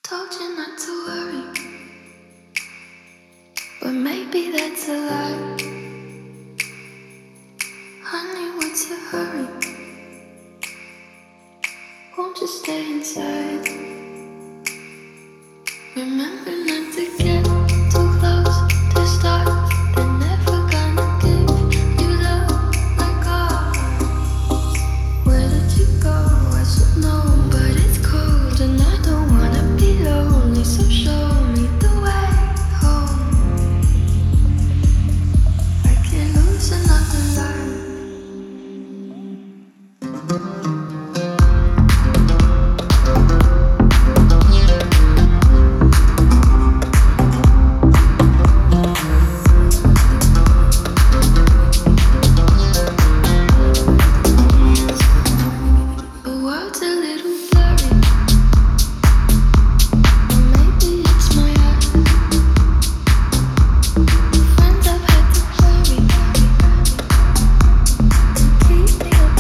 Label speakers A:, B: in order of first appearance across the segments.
A: Told you not to worry, but maybe that's a lie. Honey, what's your hurry? Won't you stay inside? Remember not to get too close to stars. They're never gonna give you love like ours. Where did you go? I should know, but it's cold and I don't wanna be lonely. So show me the way home. I can't lose another life.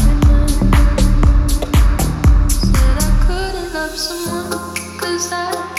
A: Someone, 'cause I